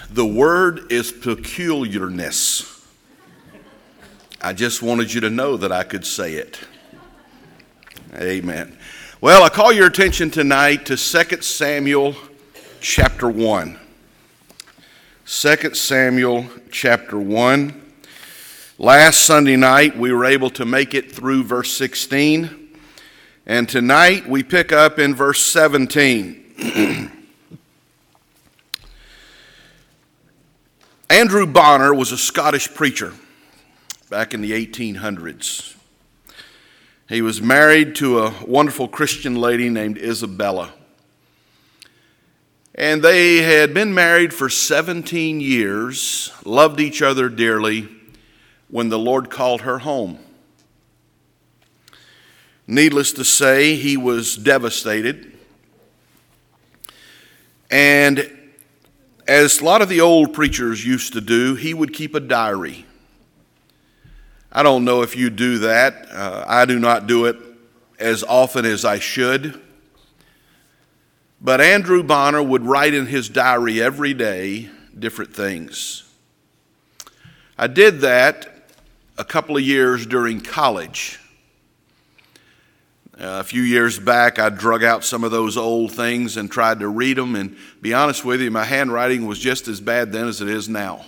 The word is peculiarness. I just wanted you to know that I could say it. Amen. Well, I call your attention tonight to 2 Samuel chapter 1. 2 Samuel chapter 1. Last Sunday night, we were able to make it through verse 16. And tonight, we pick up in verse 17. Andrew Bonar was a Scottish preacher back in the 1800s. He was married to a wonderful Christian lady named Isabella. And they had been married for 17 years, loved each other dearly, when the Lord called her home. Needless to say, he was devastated. And as a lot of the old preachers used to do, he would keep a diary. I don't know if you do that. I do not do it as often as I should. But Andrew Bonar would write in his diary every day different things. I did that a couple of years during college. A few years back, I drug out some of those old things and tried to read them. And be honest with you, my handwriting was just as bad then as it is now.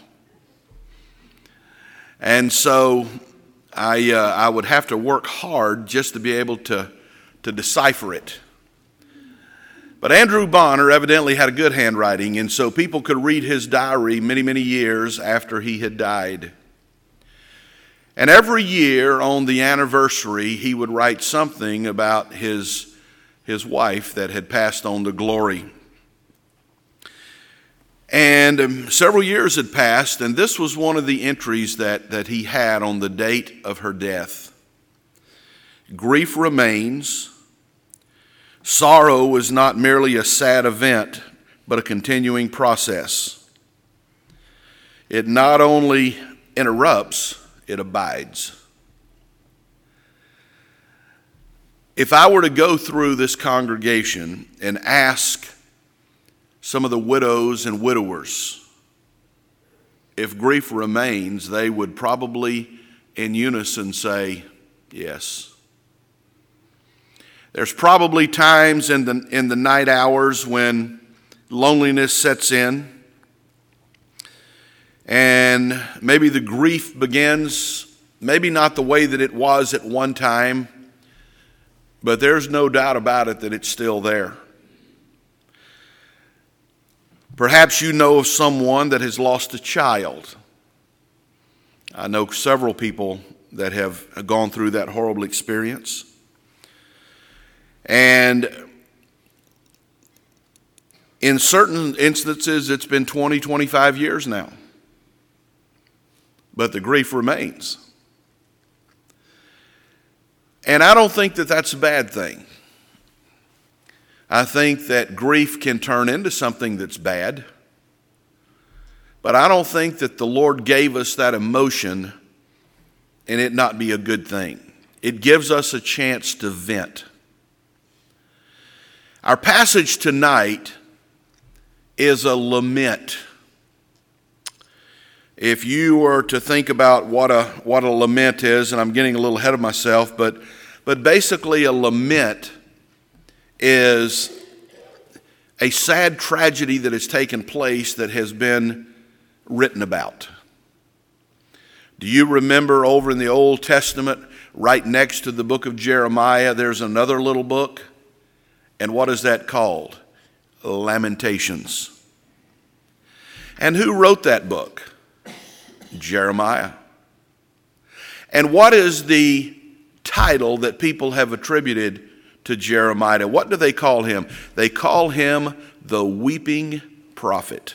And so I would have to work hard just to be able to decipher it. But Andrew Bonar evidently had a good handwriting, and so people could read his diary many, many years after he had died. And every year on the anniversary, he would write something about his wife that had passed on to glory. And several years had passed, and this was one of the entries that he had on the date of her death. Grief remains. Sorrow is not merely a sad event, but a continuing process. It not only interrupts, it abides. If I were to go through this congregation and ask some of the widows and widowers if grief remains, they would probably in unison say yes. There's probably times in the night hours when loneliness sets in. And maybe the grief begins, maybe not the way that it was at one time, but there's no doubt about it that it's still there. Perhaps you know of someone that has lost a child. I know several people that have gone through that horrible experience. And in certain instances, it's been 20, 25 years now. But the grief remains. And I don't think that that's a bad thing. I think that grief can turn into something that's bad. But I don't think that the Lord gave us that emotion and it not be a good thing. It gives us a chance to vent. Our passage tonight is a lament. If you were to think about what a lament is, and I'm getting a little ahead of myself, but basically a lament is a sad tragedy that has taken place that has been written about. Do you remember over in the Old Testament, right next to the book of Jeremiah, there's another little book? And what is that called? Lamentations. And who wrote that book? Jeremiah. And what is the title that people have attributed to Jeremiah? What do they call him? They call him the weeping prophet.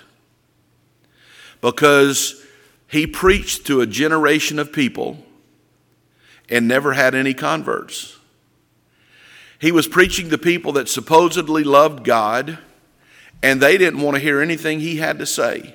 Because he preached to a generation of people and never had any converts. He was preaching to people that supposedly loved God, and they didn't want to hear anything he had to say.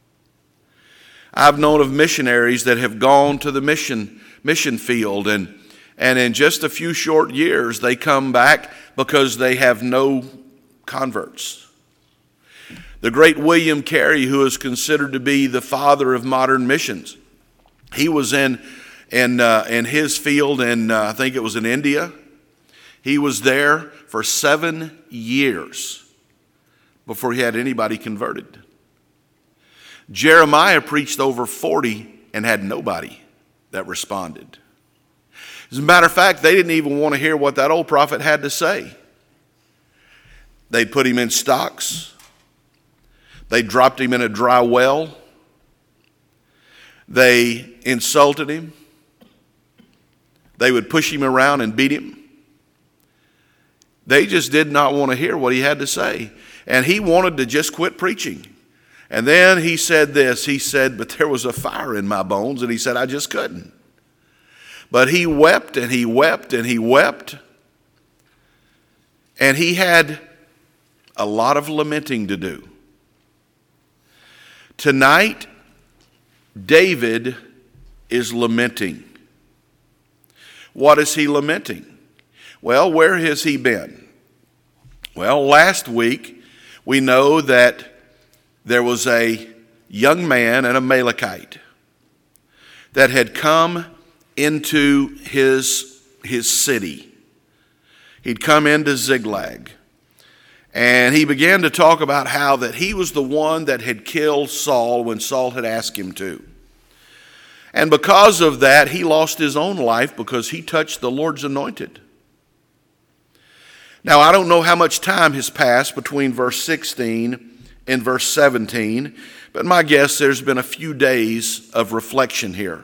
I've known of missionaries that have gone to the mission field, and in just a few short years, they come back because they have no converts. The great William Carey, who is considered to be the father of modern missions, he was in his field, and I think it was in India. He was there for 7 years before he had anybody converted. Jeremiah preached over 40 and had nobody that responded. As a matter of fact, they didn't even want to hear what that old prophet had to say. They put him in stocks. They dropped him in a dry well. They insulted him. They would push him around and beat him. They just did not want to hear what he had to say. And he wanted to just quit preaching. And then he said this. He said, but there was a fire in my bones. And he said, I just couldn't. But he wept and he wept and he wept. And he had a lot of lamenting to do. Tonight, David is lamenting. What is he lamenting? Well, where has he been? Well, last week, we know that there was a young man, an Amalekite, that had come into his city. He'd come into Ziklag. And he began to talk about how that he was the one that had killed Saul when Saul had asked him to. And because of that, he lost his own life because he touched the Lord's anointed. Now, I don't know how much time has passed between verse 16 and verse 17, but my guess there's been a few days of reflection here.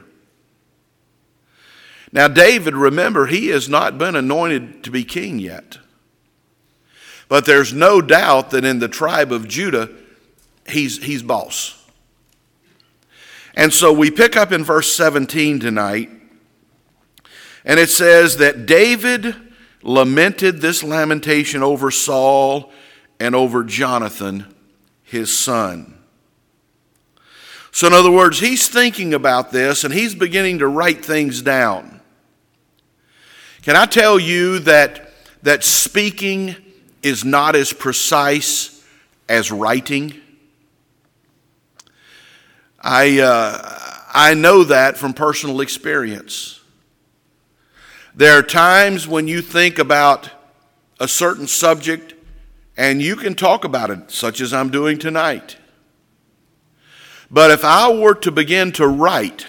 Now, David, remember, he has not been anointed to be king yet. But there's no doubt that in the tribe of Judah, he's boss. And so we pick up in verse 17 tonight, and it says that David lamented this lamentation over Saul and over Jonathan, his son. So in other words, he's thinking about this and he's beginning to write things down. Can I tell you that speaking is not as precise as writing? I know that from personal experience. There are times when you think about a certain subject and you can talk about it, such as I'm doing tonight. But if I were to begin to write,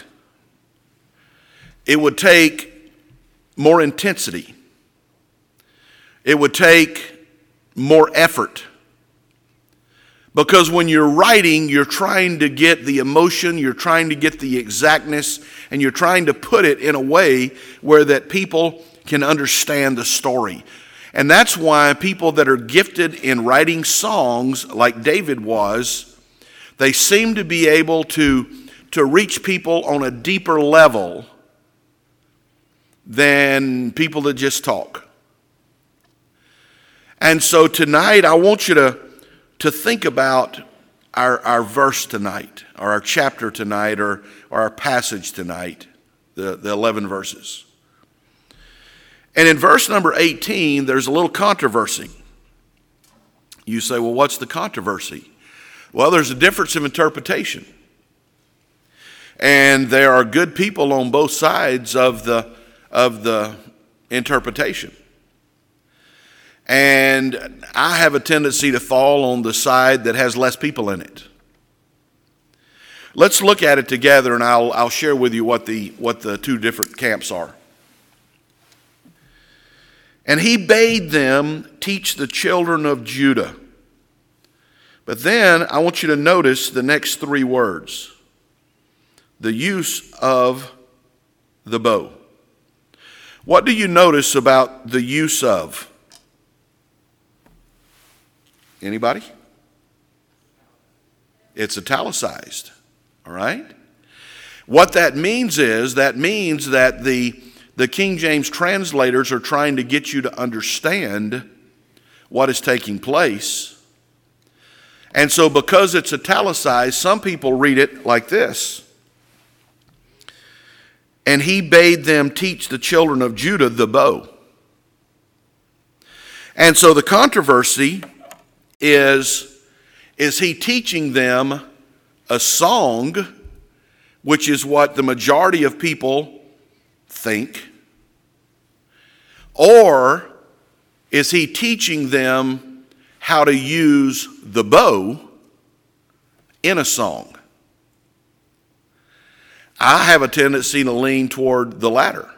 it would take more intensity. It would take more effort. Because when you're writing, you're trying to get the emotion, you're trying to get the exactness, and you're trying to put it in a way where that people can understand the story. And that's why people that are gifted in writing songs, like David was, they seem to be able to reach people on a deeper level than people that just talk. And so tonight, I want you to think about our verse tonight, or our chapter tonight, or our passage tonight, the 11 verses. And in verse number 18, there's a little controversy. You say, well, what's the controversy? Well, there's a difference of interpretation. And there are good people on both sides of the interpretation. And I have a tendency to fall on the side that has less people in it. Let's look at it together, and I'll share with you what the two different camps are. And he bade them teach the children of Judah. But then I want you to notice the next three words. The use of the bow. What do you notice about the use of? Anybody? It's italicized, all right? What that means is, that the King James translators are trying to get you to understand what is taking place. And so because it's italicized, some people read it like this. And he bade them teach the children of Judah the bow. And so the controversy is Is he teaching them a song, which is what the majority of people think? Or is he teaching them how to use the bow in a song? I have a tendency to lean toward the latter.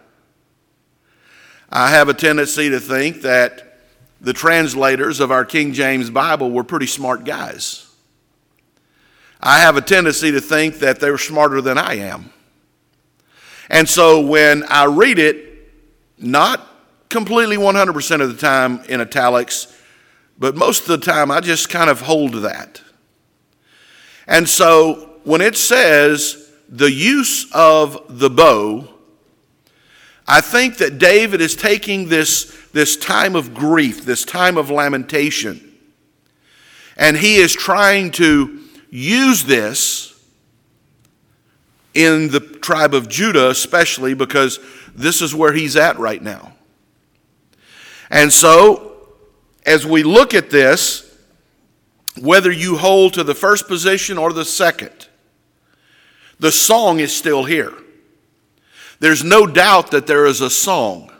I have a tendency to think that the translators of our King James Bible were pretty smart guys. I have a tendency to think that they're smarter than I am. And so when I read it, not completely 100% of the time in italics, but most of the time I just kind of hold to that. And so when it says the use of the bow, I think that David is taking this time of grief, this time of lamentation, and he is trying to use this in the tribe of Judah especially, because this is where he's at right now. And so, as we look at this, whether you hold to the first position or the second, the song is still here. There's no doubt that there is a song.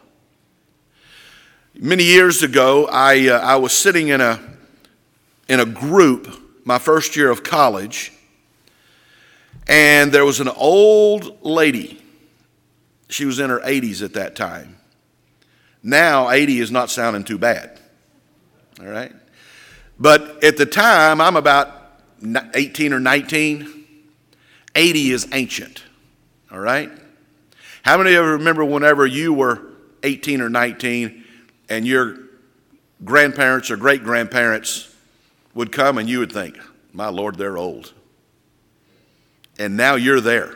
Many years ago, I was sitting in a group my first year of college, and there was an old lady. She was in her 80s at that time. Now, 80 is not sounding too bad, all right? But at the time, I'm about 18 or 19. 80 is ancient, all right? How many of you remember whenever you were 18 or 19 and your grandparents or great-grandparents would come and you would think, my Lord, they're old. And now you're there.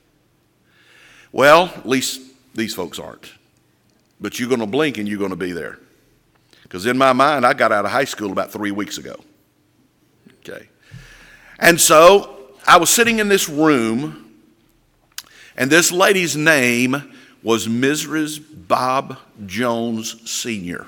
Well, at least these folks aren't. But you're going to blink and you're going to be there. Because in my mind, I got out of high school about 3 weeks ago. Okay. And so I was sitting in this room, and this lady's name was Mrs. Bob Jones Sr.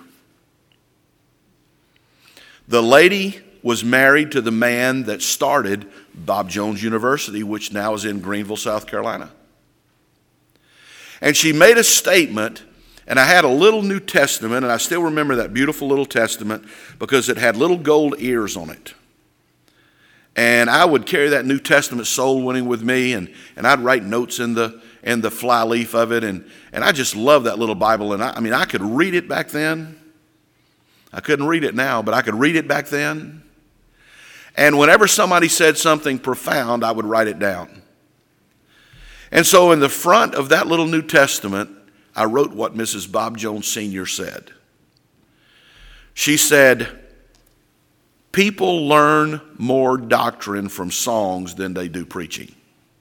The lady was married to the man that started Bob Jones University, which now is in Greenville, South Carolina. And she made a statement, and I had a little New Testament, and I still remember that beautiful little Testament because it had little gold ears on it. And I would carry that New Testament soul winning with me, and I'd write notes in the fly leaf of it, and I just love that little Bible. And I mean, I could read it back then. I couldn't read it now, but I could read it back then. And whenever somebody said something profound, I would write it down. And so in the front of that little New Testament, I wrote what Mrs. Bob Jones Sr. said. She said, people learn more doctrine from songs than they do preaching.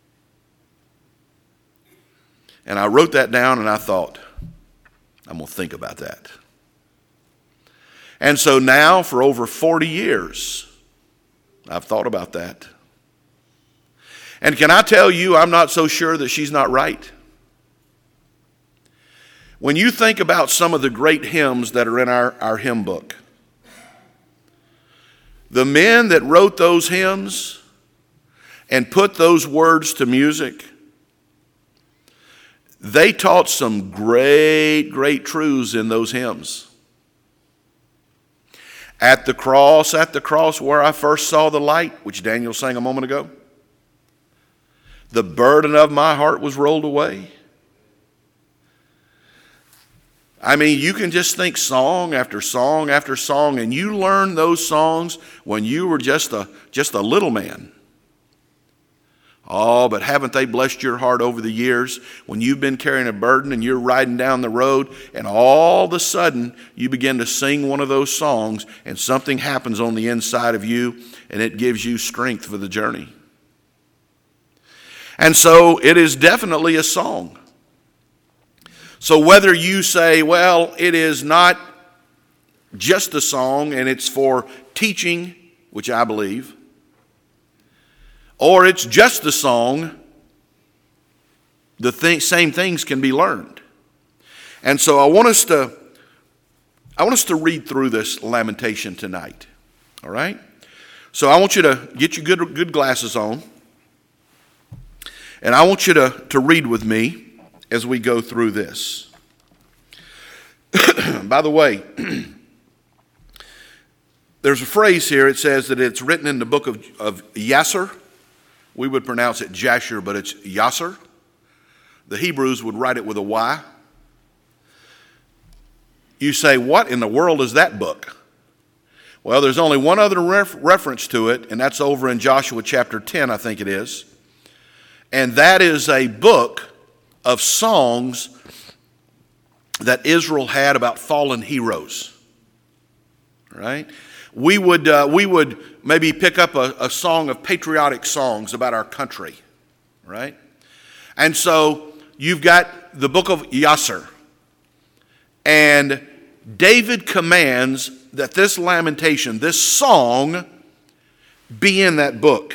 And I wrote that down and I thought, I'm going to think about that. And so now for over 40 years, I've thought about that. And can I tell you, I'm not so sure that she's not right. When you think about some of the great hymns that are in our hymn book, the men that wrote those hymns and put those words to music, they taught some great, great truths in those hymns. At the cross where I first saw the light, which Daniel sang a moment ago, the burden of my heart was rolled away. I mean, you can just think song after song after song, and you learn those songs when you were just a little man. Oh, but haven't they blessed your heart over the years when you've been carrying a burden and you're riding down the road and all of a sudden you begin to sing one of those songs and something happens on the inside of you and it gives you strength for the journey. And so it is definitely a song. So whether you say, well, it is not just a song and it's for teaching, which I believe, or it's just a song, the same things can be learned. And so I want us to read through this lamentation tonight. All right? So I want you to get your good glasses on. And I want you to read with me as we go through this. By the way, there's a phrase here. It says that it's written in the book of Yasser. We would pronounce it Jasher, but it's Yasser. The Hebrews would write it with a Y. You say, what in the world is that book? Well, there's only one other reference to it, and that's over in Joshua chapter 10, I think it is. And that is a book of songs that Israel had about fallen heroes. Right? We would maybe pick up a song of patriotic songs about our country. Right? And so you've got the book of Yasser. And David commands that this lamentation, this song, be in that book.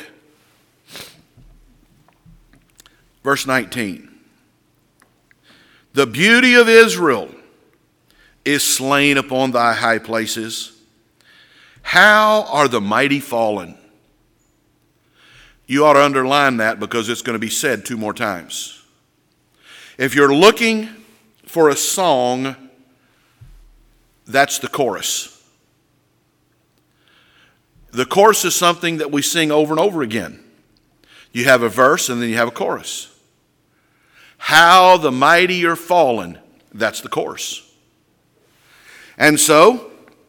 Verse 19. The beauty of Israel is slain upon thy high places. How are the mighty fallen? You ought to underline that because it's going to be said 2 more times. If you're looking for a song, that's the chorus. The chorus is something that we sing over and over again. You have a verse and then you have a chorus. How the mighty are fallen, that's the chorus. And so,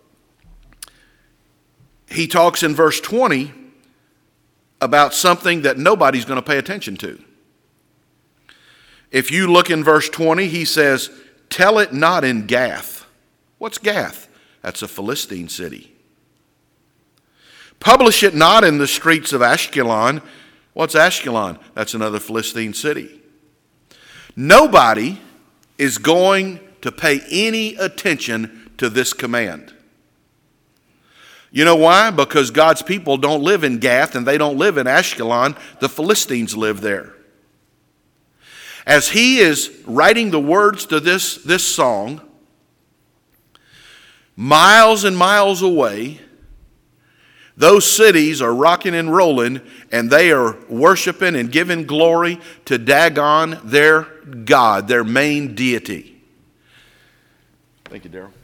he talks in verse 20 about something that nobody's going to pay attention to. If you look in verse 20, he says, tell it not in Gath. What's Gath? That's a Philistine city. Publish it not in the streets of Ashkelon. What's Ashkelon? That's another Philistine city. Nobody is going to pay any attention to this command. You know why? Because God's people don't live in Gath and they don't live in Ashkelon. The Philistines live there. As he is writing the words to this song, miles and miles away, those cities are rocking and rolling, and they are worshiping and giving glory to Dagon, their God, their main deity. Thank you, Darrell.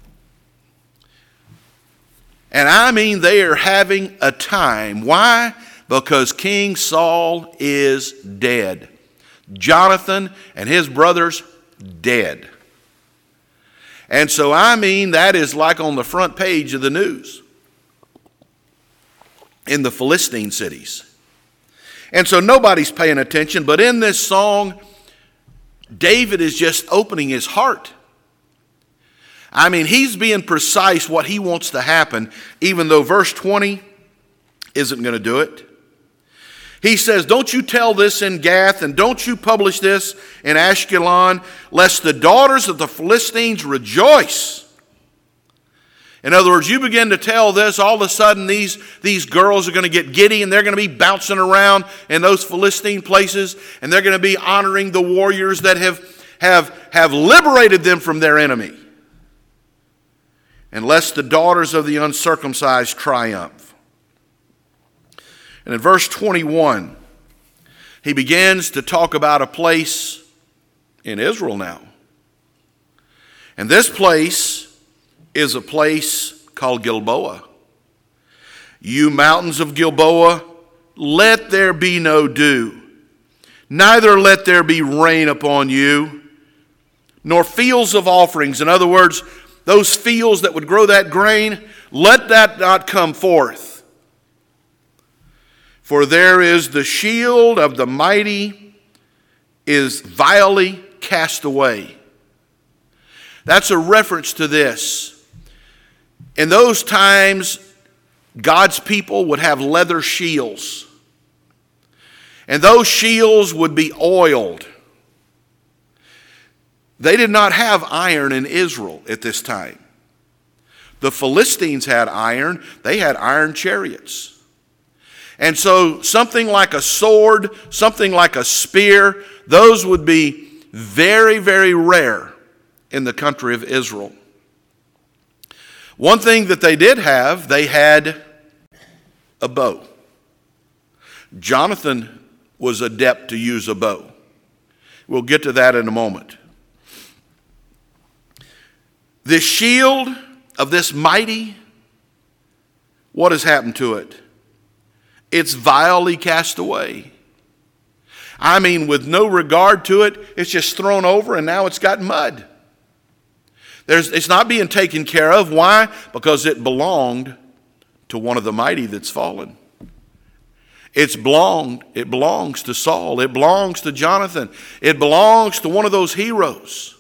And I mean, they are having a time. Why? Because King Saul is dead. Jonathan and his brothers, dead. And so, I mean, that is like on the front page of the news in the Philistine cities. And so nobody's paying attention, but in this song, David is just opening his heart. I mean, he's being precise what he wants to happen, even though verse 20 isn't going to do it. He says, don't you tell this in Gath, and don't you publish this in Ashkelon, lest the daughters of the Philistines rejoice. In other words, you begin to tell this, all of a sudden these girls are going to get giddy and they're going to be bouncing around in those Philistine places, and they're going to be honoring the warriors that have liberated them from their enemy. And lest the daughters of the uncircumcised triumph. And in verse 21, he begins to talk about a place in Israel now. And this place is a place called Gilboa. You mountains of Gilboa, let there be no dew, neither let there be rain upon you, nor fields of offerings. In other words, those fields that would grow that grain, let that not come forth. For there is the shield of the mighty is vilely cast away. That's a reference to this. In those times, God's people would have leather shields. And those shields would be oiled. They did not have iron in Israel at this time. The Philistines had iron. They had iron chariots. And so something like a sword, something like a spear, those would be very, very rare in the country of Israel. One thing that they did have, they had a bow. Jonathan was adept to use a bow. We'll get to that in a moment. This shield of this mighty, what has happened to it? It's vilely cast away. I mean, with no regard to it, it's just thrown over and now it's got mud. It's not being taken care of. Why? Because it belonged to one of the mighty that's fallen. It belongs to Saul. It belongs to Jonathan. It belongs to one of those heroes.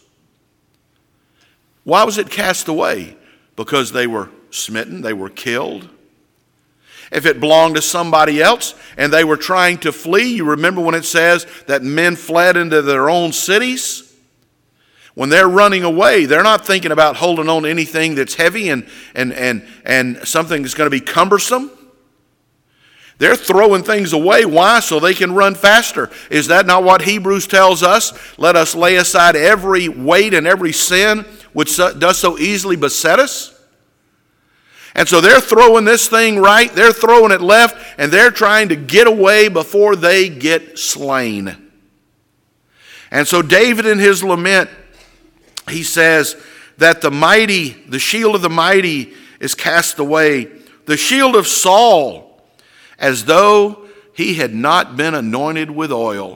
Why was it cast away? Because they were smitten, they were killed. If it belonged to somebody else and they were trying to flee, you remember when it says that men fled into their own cities? When they're running away, they're not thinking about holding on to anything that's heavy and something that's going to be cumbersome. They're throwing things away. Why? So they can run faster. Is that not what Hebrews tells us? Let us lay aside every weight and every sin which does so easily beset us. And so they're throwing this thing right, they're throwing it left, and they're trying to get away before they get slain. And so David in his lament, he says that the shield of the mighty is cast away. The shield of Saul, as though he had not been anointed with oil.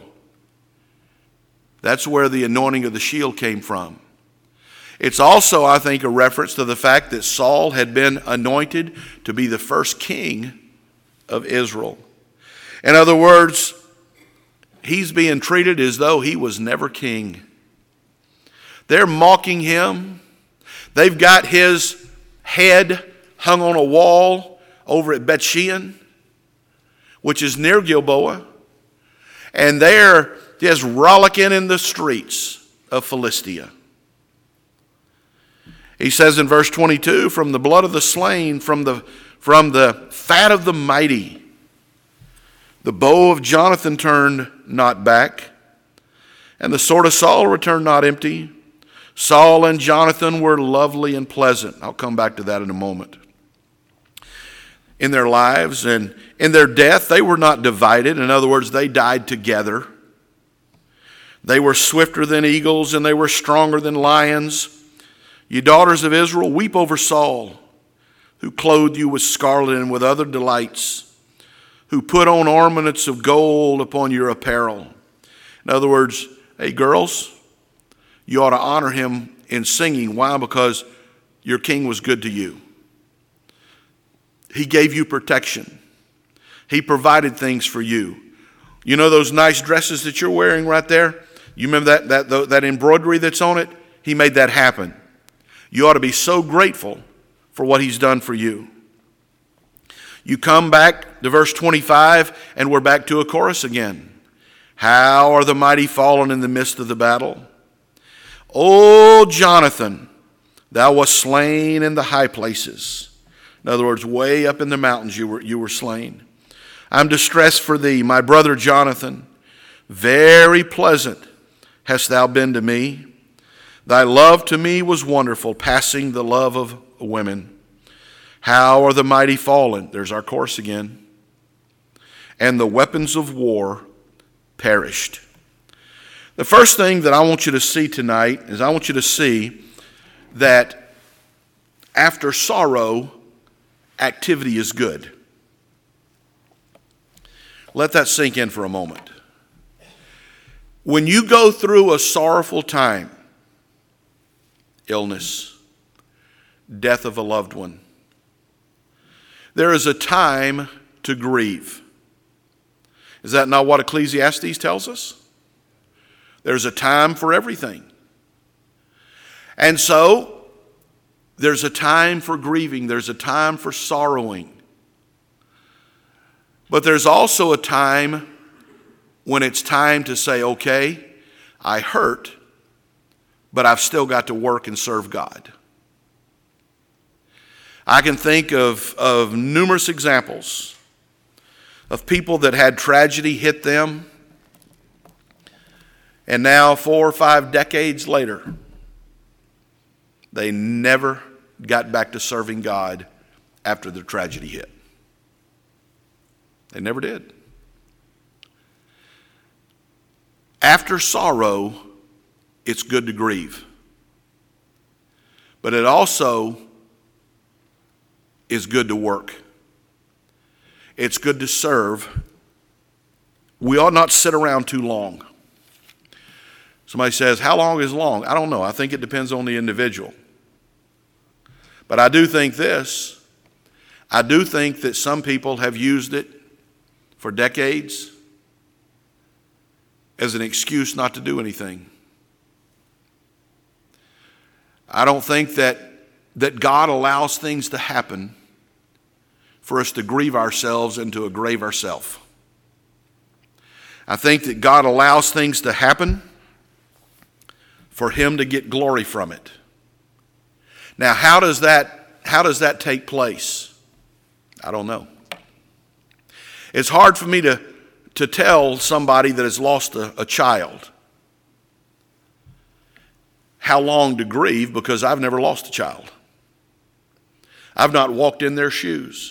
That's where the anointing of the shield came from. It's also, I think, a reference to the fact that Saul had been anointed to be the first king of Israel. In other words, he's being treated as though he was never king. They're mocking him. They've got his head hung on a wall over at Bethshean, which is near Gilboa. And they're just rollicking in the streets of Philistia. He says in verse 22, from the blood of the slain, from the fat of the mighty, the bow of Jonathan turned not back, and the sword of Saul returned not empty. Saul and Jonathan were lovely and pleasant. I'll come back to that in a moment. In their lives and in their death, they were not divided. In other words, they died together. They were swifter than eagles and they were stronger than lions. You daughters of Israel, weep over Saul, who clothed you with scarlet and with other delights, who put on ornaments of gold upon your apparel. In other words, hey girls, you ought to honor him in singing. Why? Because your king was good to you. He gave you protection. He provided things for you. You know those nice dresses that you're wearing right there? You remember that embroidery that's on it? He made that happen. You ought to be so grateful for what he's done for you. You come back to verse 25, and we're back to a chorus again. How are the mighty fallen in the midst of the battle? O Jonathan, thou wast slain in the high places. In other words, way up in the mountains you were slain. I'm distressed for thee, my brother Jonathan. Very pleasant hast thou been to me. Thy love to me was wonderful, passing the love of women. How are the mighty fallen? There's our chorus again. And the weapons of war perished. The first thing that I want you to see tonight is I want you to see that after sorrow, activity is good. Let that sink in for a moment. When you go through a sorrowful time, illness, death of a loved one, there is a time to grieve. Is that not what Ecclesiastes tells us? There's a time for everything. And so, there's a time for grieving. There's a time for sorrowing. But there's also a time when it's time to say, okay, I hurt, but I've still got to work and serve God. I can think of numerous examples of people that had tragedy hit them, and now 4 or 5 decades later, they never got back to serving God after the tragedy hit. They never did. After sorrow, it's good to grieve. But it also is good to work. It's good to serve. We ought not sit around too long. Somebody says, how long is long? I don't know. I think it depends on the individual. But I do think this. I do think that some people have used it for decades as an excuse not to do anything. I don't think that God allows things to happen for us to grieve ourselves and to grave ourselves. I think that God allows things to happen for Him to get glory from it. Now, how does that take place? I don't know. It's hard for me to tell somebody that has lost a child how long to grieve, because I've never lost a child. I've not walked in their shoes.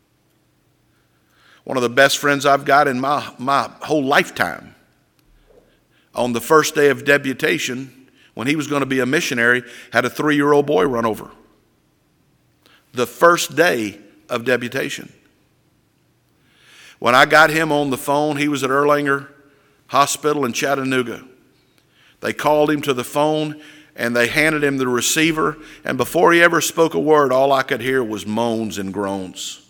One of the best friends I've got in my whole lifetime, on the first day of debutation, when he was going to be a missionary, had a 3-year-old boy run over. The first day of debutation. When I got him on the phone, he was at Erlanger Hospital in Chattanooga. They called him to the phone and they handed him the receiver, and before he ever spoke a word, all I could hear was moans and groans.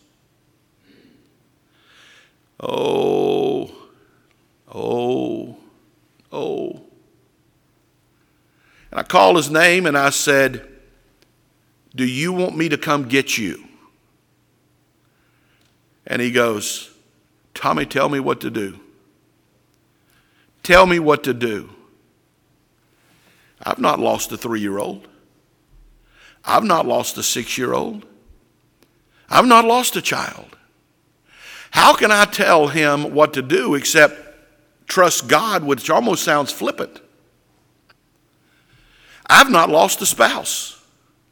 Oh. And I called his name and I said, do you want me to come get you? And he goes, Tommy, tell me what to do. Tell me what to do. I've not lost a 3-year-old. I've not lost a 6-year-old. I've not lost a child. How can I tell him what to do except trust God, which almost sounds flippant? I've not lost a spouse.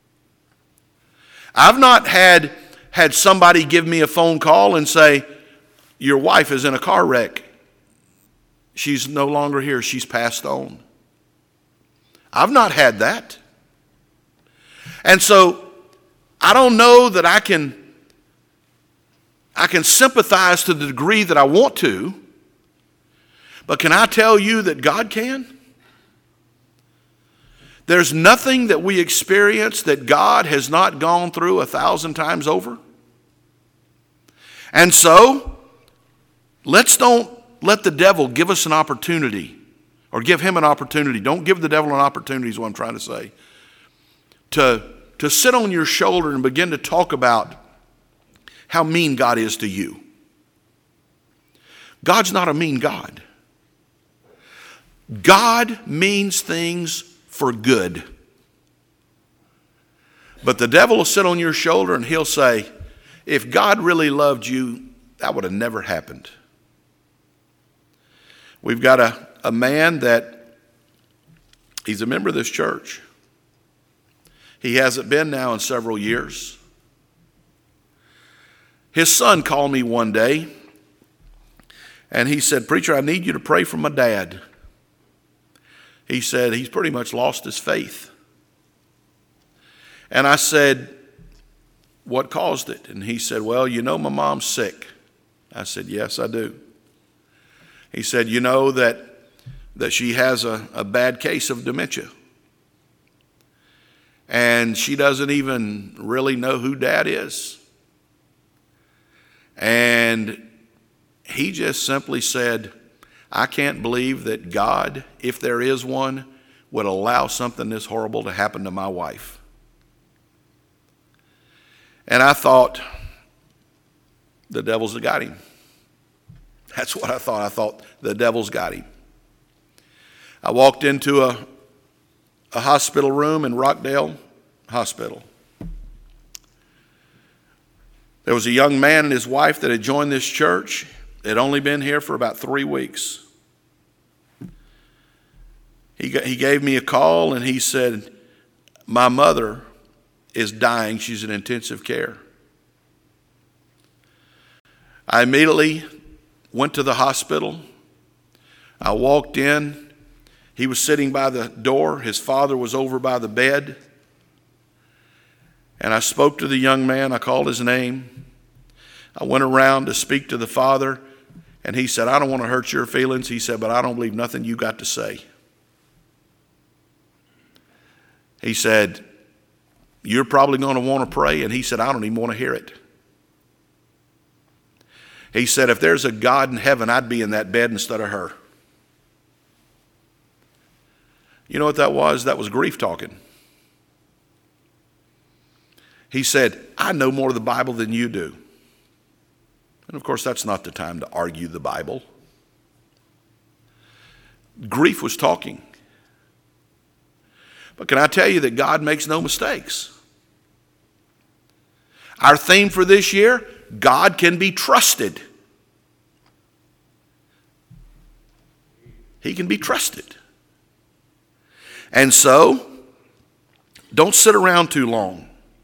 I've not had somebody give me a phone call and say, your wife is in a car wreck. She's no longer here. She's passed on. I've not had that. And so I don't know that I can sympathize to the degree that I want to, but can I tell you that God can? There's nothing that we experience that God has not gone through 1,000 times over. And so, let's don't let the devil give us an opportunity, or give him an opportunity. Don't give the devil an opportunity is what I'm trying to say. To sit on your shoulder and begin to talk about how mean God is to you. God's not a mean God. God means things for good. But the devil will sit on your shoulder and he'll say, if God really loved you, that would have never happened. We've got a man that he's a member of this church. He hasn't been now in several years. His son called me one day and he said, preacher, I need you to pray for my dad. He said he's pretty much lost his faith. And I said, what caused it? And he said, well, you know my mom's sick. I said, yes, I do. He said, you know that she has a bad case of dementia. And she doesn't even really know who Dad is. And he just simply said, I can't believe that God, if there is one, would allow something this horrible to happen to my wife. And I thought, the devil's got him. That's what I thought. I thought the devil's got him. I walked into a hospital room in Rockdale Hospital. There was a young man and his wife that had joined this church. They'd only been here for about 3 weeks. He gave me a call and he said, my mother is dying. She's in intensive care. I immediately went to the hospital. I walked in. He was sitting by the door. His father was over by the bed. And I spoke to the young man. I called his name. I went around to speak to the father, and he said, "I don't want to hurt your feelings." He said, "But I don't believe nothing you got to say." He said, "You're probably going to want to pray." And he said, "I don't even want to hear it." He said, "If there's a God in heaven, I'd be in that bed instead of her." You know what that was? That was grief talking. He said, "I know more of the Bible than you do." And of course, that's not the time to argue the Bible. Grief was talking. But can I tell you that God makes no mistakes? Our theme for this year, God can be trusted. He can be trusted. And so, don't sit around too long.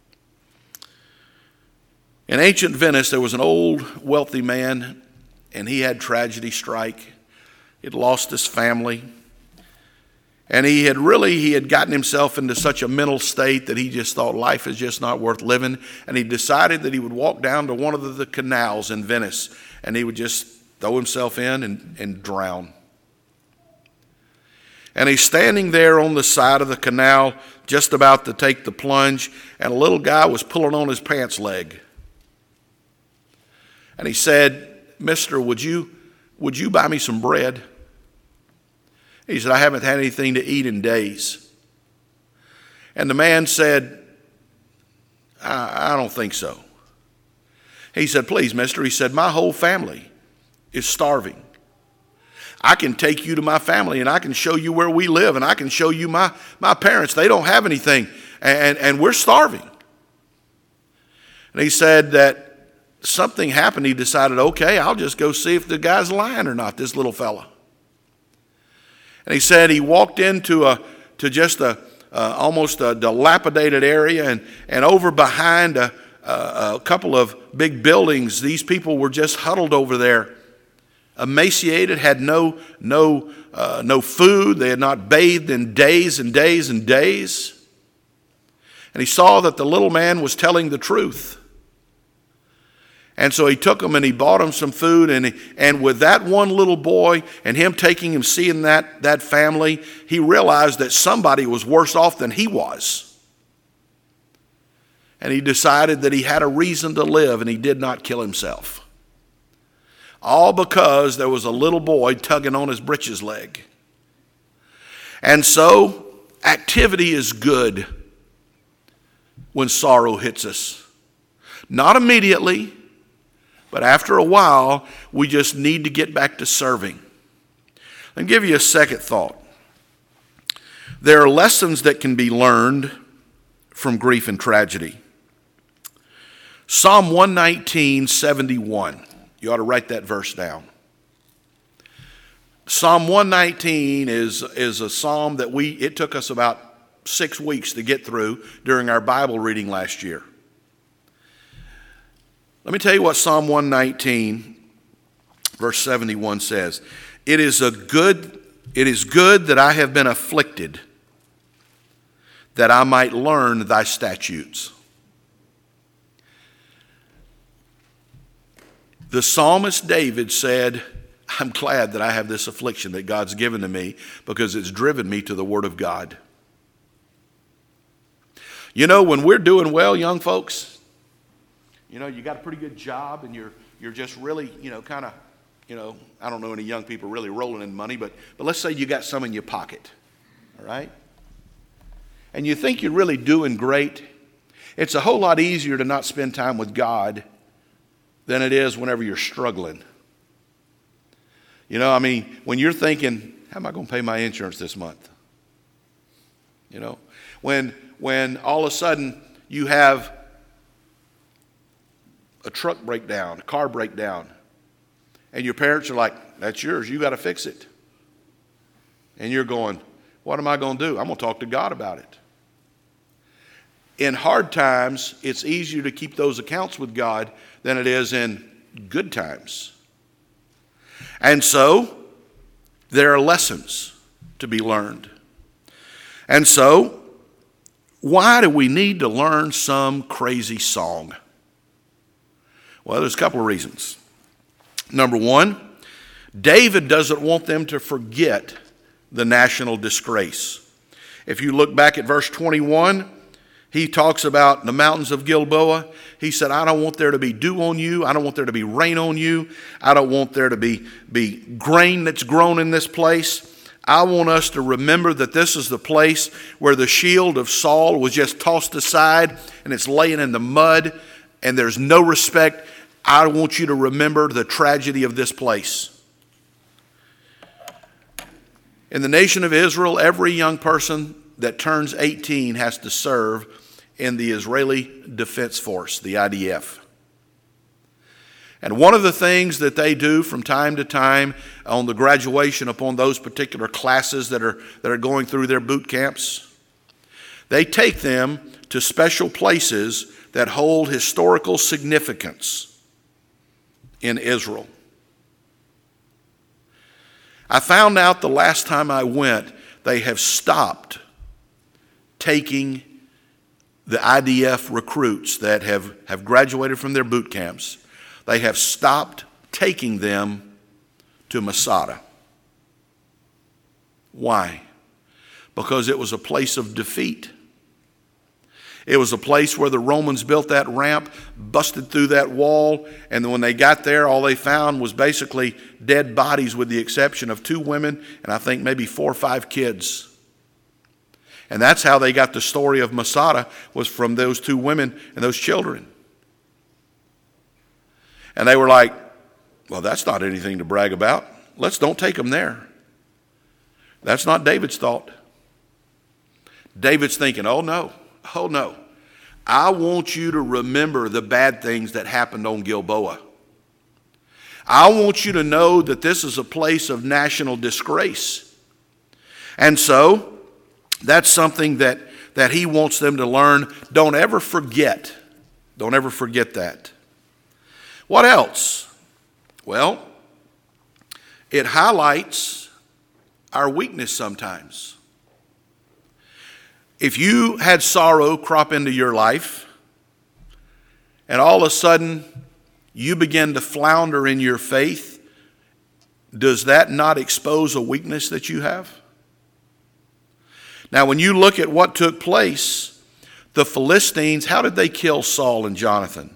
In ancient Venice, there was an old wealthy man, and he had tragedy strike. He'd lost his family. And he had gotten himself into such a mental state that he just thought life is just not worth living. And he decided that he would walk down to one of the canals in Venice, and he would just throw himself in and drown. And he's standing there on the side of the canal, just about to take the plunge, and a little guy was pulling on his pants leg. And he said, "Mister, would you buy me some bread?" He said, "I haven't had anything to eat in days." And the man said, I don't think so." He said, "Please, mister," he said, "my whole family is starving. I can take you to my family, and I can show you where we live, and I can show you my parents. They don't have anything, and we're starving." And he said that something happened. He decided, okay, I'll just go see if the guy's lying or not, this little fella. And he said he walked into almost a dilapidated area, and over behind a couple of big buildings, these people were just huddled over there, emaciated, had no food. They had not bathed in days and days and days. And he saw that the little man was telling the truth. And so he took them and he bought them some food, and with that one little boy and him taking him, seeing that family, he realized that somebody was worse off than he was. And he decided that he had a reason to live, and he did not kill himself. All because there was a little boy tugging on his britches leg. And so, activity is good when sorrow hits us. Not immediately, but after a while, we just need to get back to serving. Let me give you a second thought. There are lessons that can be learned from grief and tragedy. Psalm 119:71. You ought to write that verse down. Psalm 119 is a psalm that it took us about 6 weeks to get through during our Bible reading last year. Let me tell you what Psalm 119, verse 71 says. It is good that I have been afflicted, that I might learn thy statutes. The psalmist David said, I'm glad that I have this affliction that God's given to me, because it's driven me to the Word of God. You know, when we're doing well, young folks, you know, you got a pretty good job, and you're just really, kind of, I don't know any young people really rolling in money, but let's say you got some in your pocket, all right? And you think you're really doing great. It's a whole lot easier to not spend time with God than it is whenever you're struggling. When you're thinking, how am I going to pay my insurance this month? When all of a sudden you have a truck breakdown, a car breakdown, and your parents are like, that's yours, you got to fix it. And you're going, what am I going to do? I'm going to talk to God about it. In hard times, it's easier to keep those accounts with God than it is in good times. And so there are lessons to be learned. And so why do we need to learn some crazy song? Well, there's a couple of reasons. Number one, David doesn't want them to forget the national disgrace. If you look back at verse 21, he talks about the mountains of Gilboa. He said, I don't want there to be dew on you. I don't want there to be rain on you. I don't want there to be grain that's grown in this place. I want us to remember that this is the place where the shield of Saul was just tossed aside and it's laying in the mud and there's no respect. I want you to remember the tragedy of this place. In the nation of Israel, every young person that turns 18 has to serve in the Israeli Defense Force, the IDF. And one of the things that they do from time to time on the graduation upon those particular classes that are going through their boot camps, they take them to special places that hold historical significance in Israel. I found out the last time I went, they have stopped taking the IDF recruits that have graduated from their boot camps. They have stopped taking them to Masada. Why? Because it was a place of defeat. It was a place where the Romans built that ramp, busted through that wall, and then when they got there, all they found was basically dead bodies with the exception of 2 women and I think maybe 4 or 5 kids. And that's how they got the story of Masada, was from those 2 women and those children. And they were like, well, that's not anything to brag about. Don't take them there. That's not David's thought. David's thinking, oh no. I want you to remember the bad things that happened on Gilboa. I want you to know that this is a place of national disgrace. And so that's something that he wants them to learn. Don't ever forget that. What else? Well, it highlights our weakness sometimes. If you had sorrow crop into your life, and all of a sudden you begin to flounder in your faith, does that not expose a weakness that you have? Now, when you look at what took place, the Philistines, how did they kill Saul and Jonathan?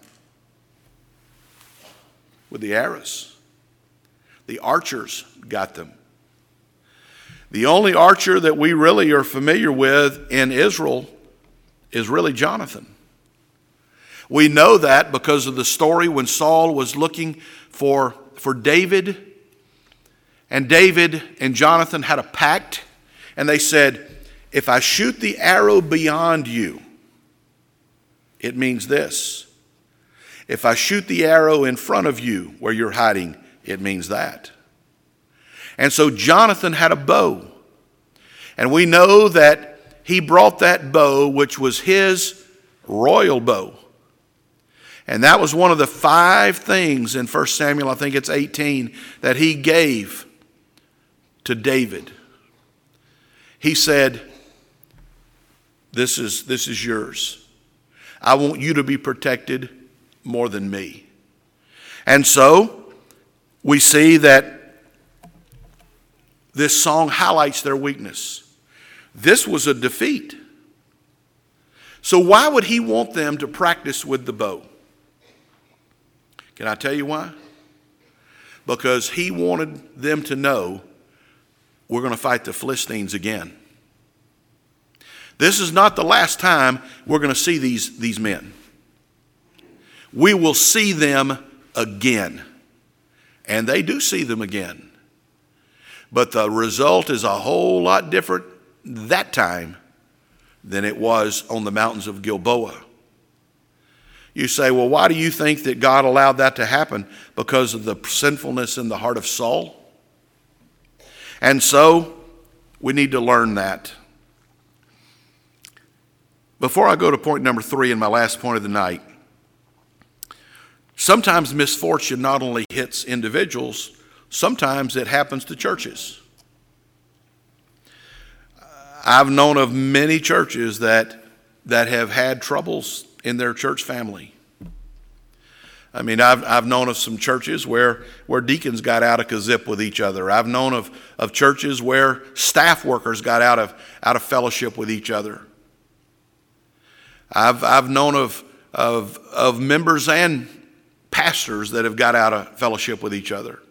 With the arrows. The archers got them. The only archer that we really are familiar with in Israel is really Jonathan. We know that because of the story when Saul was looking for David, and David and Jonathan had a pact, and they said, if I shoot the arrow beyond you, it means this. If I shoot the arrow in front of you where you're hiding, it means that. And so Jonathan had a bow. And we know that he brought that bow, which was his royal bow. And that was one of the 5 things in 1 Samuel, I think it's 18, that he gave to David. He said, this is yours. I want you to be protected more than me. And so we see that this song highlights their weakness. This was a defeat. So why would he want them to practice with the bow? Can I tell you why? Because he wanted them to know we're going to fight the Philistines again. This is not the last time we're going to see these men. We will see them again. And they do see them again. But the result is a whole lot different that time than it was on the mountains of Gilboa. You say, well, why do you think that God allowed that to happen? Because of the sinfulness in the heart of Saul? And so we need to learn that. Before I go to point number 3 and my last point of the night, Sometimes misfortune not only hits individuals, sometimes it happens to churches. I've known of many churches that have had troubles in their church family. I mean, I've known of some churches where deacons got out of kazip with each other. I've known of churches where staff workers got out of fellowship with each other. I've known of members and pastors that have got out of fellowship with each other.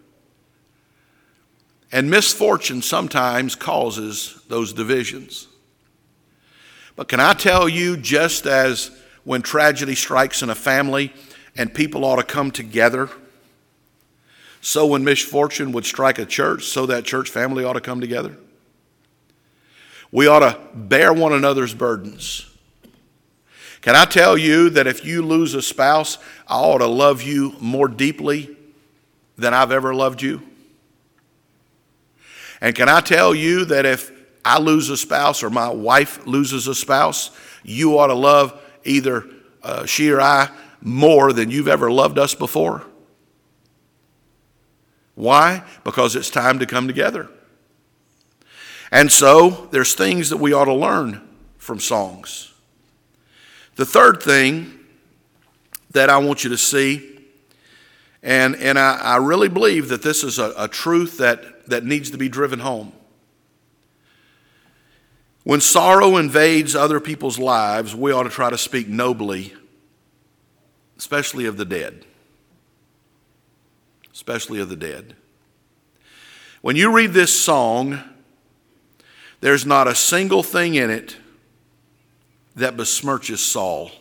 And misfortune sometimes causes those divisions. But can I tell you, just as when tragedy strikes in a family and people ought to come together, so when misfortune would strike a church, so that church family ought to come together. We ought to bear one another's burdens. Can I tell you that if you lose a spouse, I ought to love you more deeply than I've ever loved you? And can I tell you that if I lose a spouse or my wife loses a spouse, you ought to love either she or I more than you've ever loved us before? Why? Because it's time to come together. And so there's things that we ought to learn from songs. The third thing that I want you to see, and I really believe that this is a truth that needs to be driven home. When sorrow invades other people's lives, we ought to try to speak nobly, especially of the dead. Especially of the dead. When you read this song, there's not a single thing in it that besmirches Saul.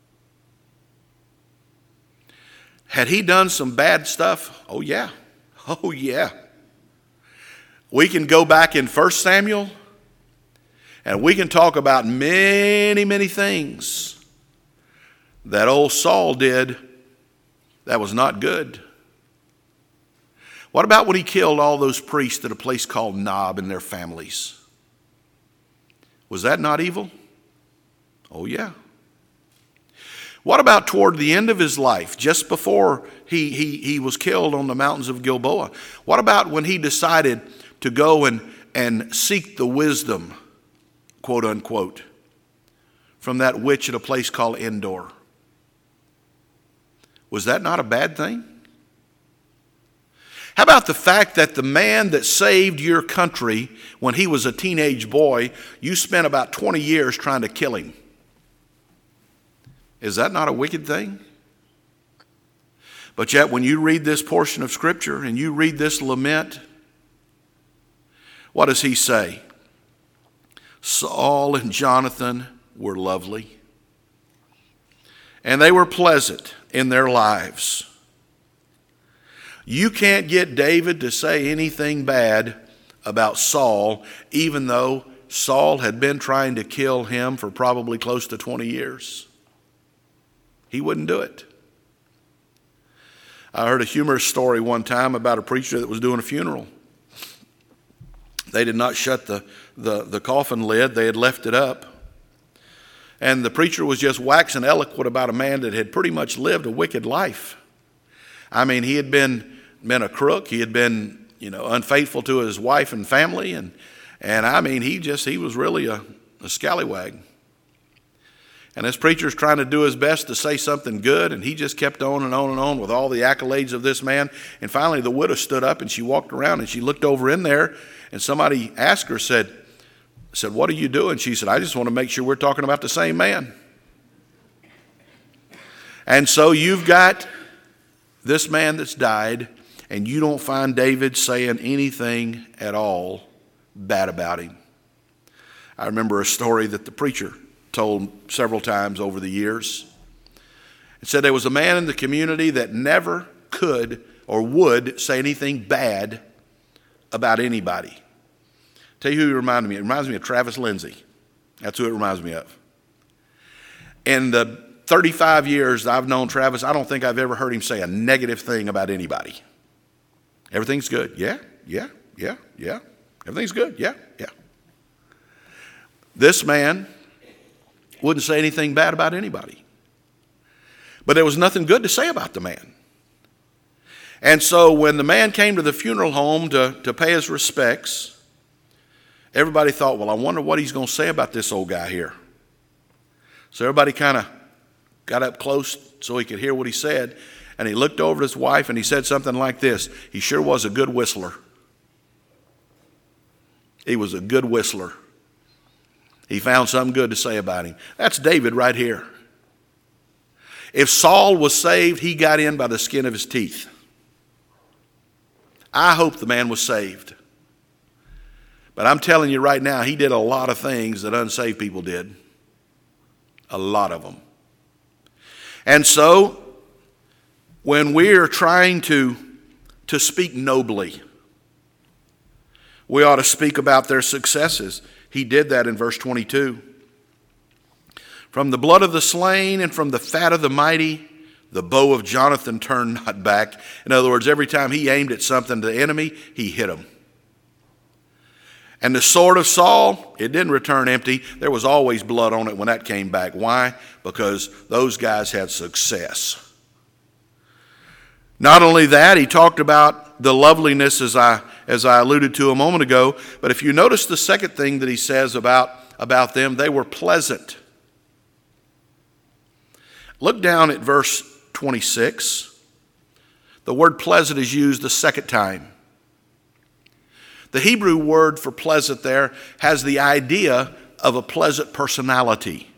Had he done some bad stuff? Oh yeah. Oh yeah. We can go back in 1 Samuel and we can talk about many, many things that old Saul did that was not good. What about when he killed all those priests at a place called Nob and their families? Was that not evil? Oh yeah. What about toward the end of his life, just before he was killed on the mountains of Gilboa? What about when he decided to go and seek the wisdom, quote unquote, from that witch at a place called Endor? Was that not a bad thing? How about the fact that the man that saved your country when he was a teenage boy, you spent about 20 years trying to kill him? Is that not a wicked thing? But yet when you read this portion of Scripture and you read this lament, what does he say? Saul and Jonathan were lovely, and they were pleasant in their lives. You can't get David to say anything bad about Saul, even though Saul had been trying to kill him for probably close to 20 years. He wouldn't do it. I heard a humorous story one time about a preacher that was doing a funeral. They did not shut the coffin lid. They had left it up. And the preacher was just waxing eloquent about a man that had pretty much lived a wicked life. I mean, he had been a crook. He had been, unfaithful to his wife and family. And I mean, he was really a scallywag. And this preacher's trying to do his best to say something good, and he just kept on and on and on with all the accolades of this man. And finally, the widow stood up, and she walked around, and she looked over in there, and somebody asked her, said, "What are you doing?" She said, "I just want to make sure we're talking about the same man." And so you've got this man that's died, and you don't find David saying anything at all bad about him. I remember a story that the preacher told several times over the years. It said there was a man in the community that never could or would say anything bad about anybody. Tell you who he reminded me. It reminds me of Travis Lindsay. That's who it reminds me of. In the 35 years I've known Travis, I don't think I've ever heard him say a negative thing about anybody. Everything's good. Yeah. Everything's good. Yeah. This man wouldn't say anything bad about anybody. But there was nothing good to say about the man. And so when the man came to the funeral home to pay his respects, everybody thought, well, I wonder what he's going to say about this old guy here. So everybody kind of got up close so he could hear what he said. And he looked over at his wife and he said something like this: he sure was a good whistler. He was a good whistler. He found something good to say about him. That's David right here. If Saul was saved, he got in by the skin of his teeth. I hope the man was saved. But I'm telling you right now, he did a lot of things that unsaved people did. A lot of them. And so, when we're trying to speak nobly, we ought to speak about their successes. He did that in verse 22. From the blood of the slain and from the fat of the mighty, the bow of Jonathan turned not back. In other words, every time he aimed at something, the enemy, he hit him. And the sword of Saul, it didn't return empty. There was always blood on it when that came back. Why? Because those guys had success. Not only that, he talked about the loveliness as I alluded to a moment ago. But if you notice the second thing that he says about them, they were pleasant. Look down at verse 26. The word pleasant is used the second time. The Hebrew word for pleasant there has the idea of a pleasant personality.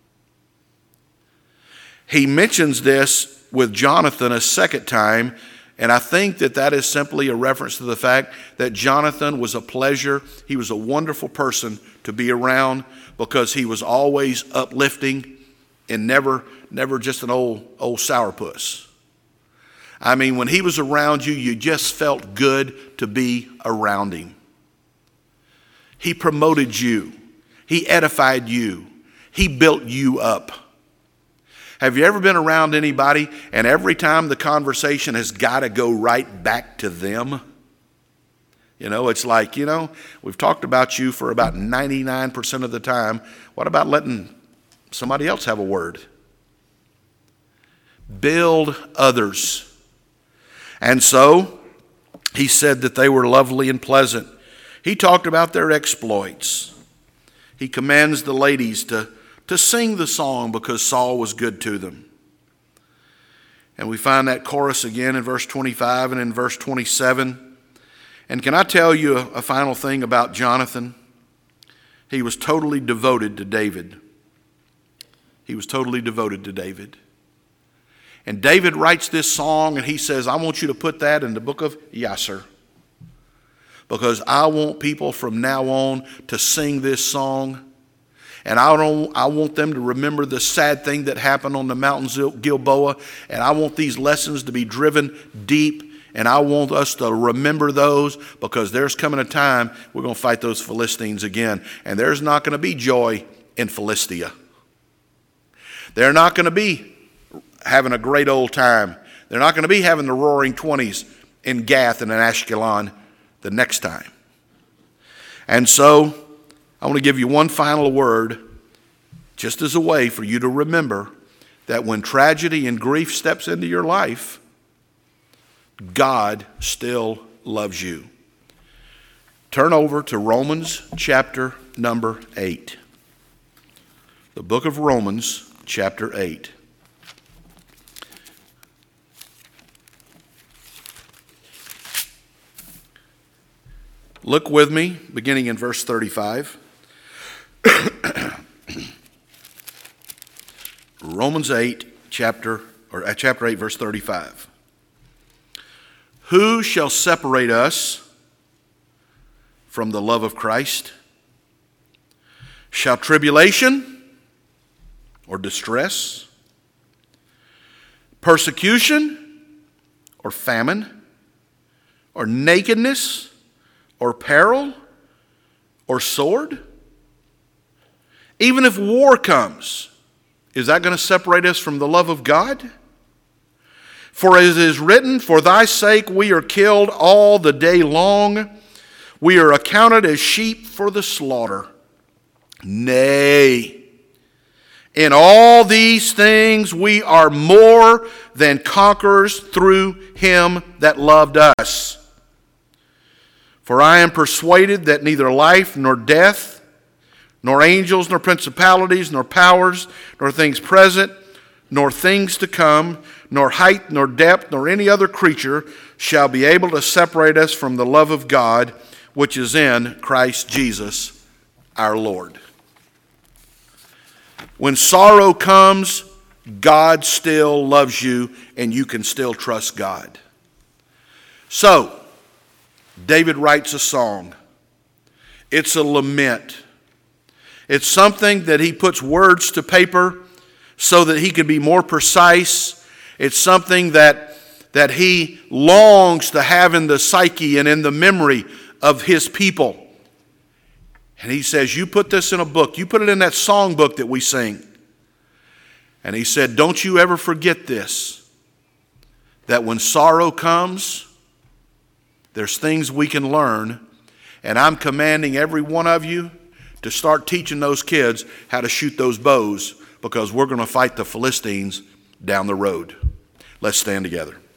He mentions this with Jonathan a second time, and I think that is simply a reference to the fact that Jonathan was a pleasure. He was a wonderful person to be around because he was always uplifting and never just an old sourpuss. I mean, when he was around you, you just felt good to be around him. He promoted you. He edified you. He built you up. Have you ever been around anybody and every time the conversation has got to go right back to them? You know, it's like, we've talked about you for about 99% of the time. What about letting somebody else have a word? Build others. And so, he said that they were lovely and pleasant. He talked about their exploits. He commands the ladies to sing the song because Saul was good to them. And we find that chorus again in verse 25 and in verse 27. And can I tell you a final thing about Jonathan? He was totally devoted to David. He was totally devoted to David. And David writes this song and he says, I want you to put that in the book of Yasser. Because I want people from now on to sing this song. And I want them to remember the sad thing that happened on the mountains of Gilboa. And I want these lessons to be driven deep. And I want us to remember those because there's coming a time we're going to fight those Philistines again. And there's not going to be joy in Philistia. They're not going to be having a great old time. They're not going to be having the roaring 20s in Gath and in Ashkelon the next time. And so, I want to give you one final word, just as a way for you to remember that when tragedy and grief steps into your life, God still loves you. Turn over to Romans chapter number 8. The book of Romans chapter 8. Look with me, beginning in verse 35. Romans 8, chapter 8, verse 35. Who shall separate us from the love of Christ? Shall tribulation or distress, persecution or famine, or nakedness, or peril, or sword? Even if war comes, is that going to separate us from the love of God? For as it is written, for thy sake we are killed all the day long. We are accounted as sheep for the slaughter. Nay, In all these things we are more than conquerors through him that loved us. For I am persuaded that neither life nor death, nor angels, nor principalities, nor powers, nor things present, nor things to come, nor height, nor depth, nor any other creature shall be able to separate us from the love of God, which is in Christ Jesus our Lord. When sorrow comes, God still loves you, and you can still trust God. So, David writes a song. It's a lament. It's something that he puts words to paper so that he can be more precise. It's something that he longs to have in the psyche and in the memory of his people. And he says, you put this in a book. You put it in that song book that we sing. And he said, don't you ever forget this, that when sorrow comes, there's things we can learn. And I'm commanding every one of you to start teaching those kids how to shoot those bows, because we're going to fight the Philistines down the road. Let's stand together.